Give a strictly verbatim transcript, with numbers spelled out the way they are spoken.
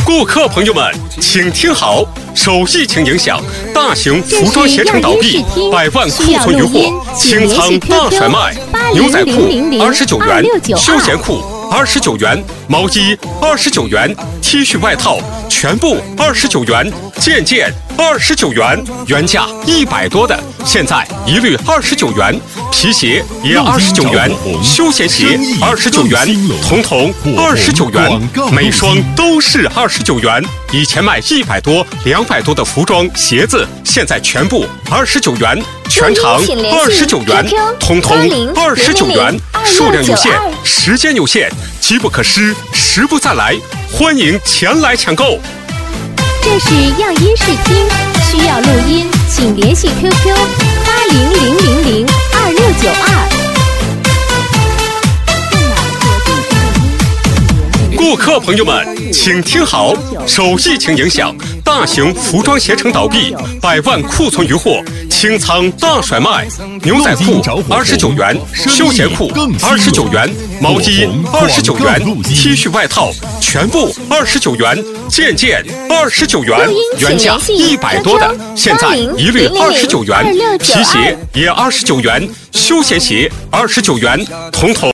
顾客朋友们，请听好！受疫情影响，大型服装鞋城倒闭，百万库存余货清仓大甩卖。牛仔裤二十九元，休闲裤二十九元，毛衣二十九元 ，T 恤外套全部二十九元，件件二十九元，原价一百多的，现在一律二十九元。皮鞋也二十九元，休闲鞋二十九元，统统二十九元，每双都是二十九元。以前卖一百多、两百多的服装、鞋子，现在全部二十九元，全场二十九元，统统二十九元，数量有限，时间有限，机不可失，时不再来，欢迎前来抢购。 这是样音视听，需要录音，请联系 Q Q 八零零零零二六九二。 顾客朋友们，请听好！受疫情影响，大型服装鞋城倒闭，百万库存余货清仓大甩卖。牛仔裤二十九元，休闲裤二十九元，毛衣二十九元 ，T 恤外套全部二十九元，件件二十九元，原价一百多的，现在一律二十九元。皮鞋也二十九元，休闲鞋二十九元，统统。